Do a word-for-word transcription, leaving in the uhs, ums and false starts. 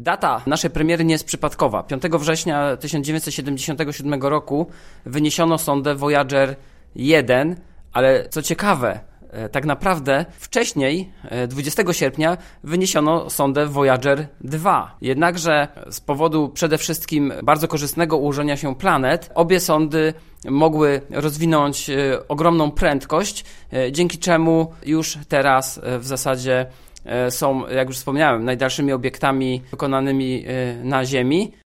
Data naszej premiery nie jest przypadkowa. piątego września tysiąc dziewięćset siedemdziesiątego siódmego roku wyniesiono sondę Voyager jeden, ale co ciekawe, tak naprawdę wcześniej, dwudziestego sierpnia, wyniesiono sondę Voyager dwa. Jednakże z powodu przede wszystkim bardzo korzystnego ułożenia się planet, obie sondy mogły rozwinąć ogromną prędkość, dzięki czemu już teraz w zasadzie są, jak już wspomniałem, najdalszymi obiektami wykonanymi na Ziemi.